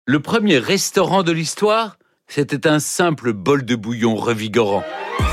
Le premier restaurant de l'histoire, c'était un simple bol de bouillon revigorant.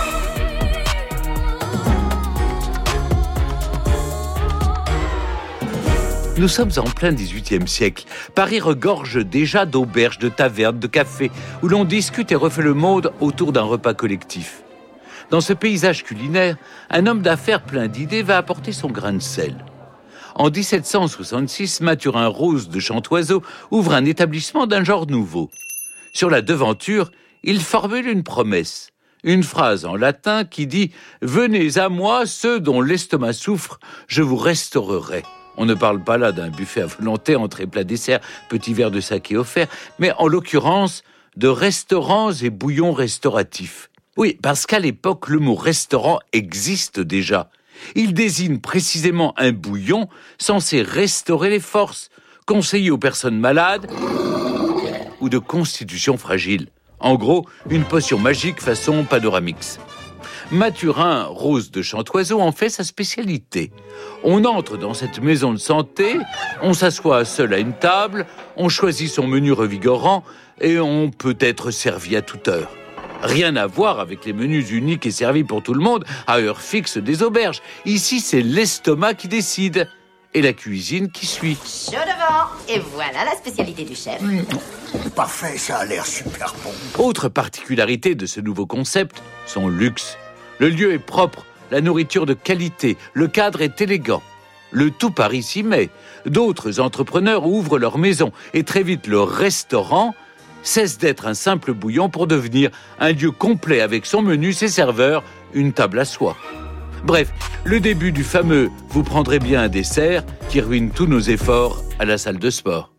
Nous sommes en plein XVIIIe siècle. Paris regorge déjà d'auberges, de tavernes, de cafés, où l'on discute et refait le monde autour d'un repas collectif. Dans ce paysage culinaire, un homme d'affaires plein d'idées va apporter son grain de sel. En 1766, Mathurin Rose de Chantoiseau ouvre un établissement d'un genre nouveau. Sur la devanture, il formule une promesse, une phrase en latin qui dit « Venez à moi, ceux dont l'estomac souffre, je vous restaurerai ». On ne parle pas là d'un buffet à volonté, entrée, plat, dessert, petit verre de saké offert, mais en l'occurrence de restaurants et bouillons restauratifs. Oui, parce qu'à l'époque, le mot restaurant existe déjà. Il désigne précisément un bouillon censé restaurer les forces, conseiller aux personnes malades ou de constitution fragile. En gros, une potion magique façon Panoramix. Mathurin Rose de Chantoiseau en fait sa spécialité. On entre dans cette maison de santé, on s'assoit seul à une table, on choisit son menu revigorant et on peut être servi à toute heure. Rien à voir avec les menus uniques et servis pour tout le monde à heure fixe des auberges. Ici, c'est l'estomac qui décide et la cuisine qui suit. Chaud devant, et voilà la spécialité du chef. Parfait, ça a l'air super bon. Autre particularité de ce nouveau concept, son luxe. Le lieu est propre, la nourriture de qualité, le cadre est élégant. Le tout Paris s'y met. D'autres entrepreneurs ouvrent leur maison et très vite le restaurant cesse d'être un simple bouillon pour devenir un lieu complet avec son menu, ses serveurs, une table à soie. Bref, le début du fameux « vous prendrez bien un dessert » qui ruine tous nos efforts à la salle de sport.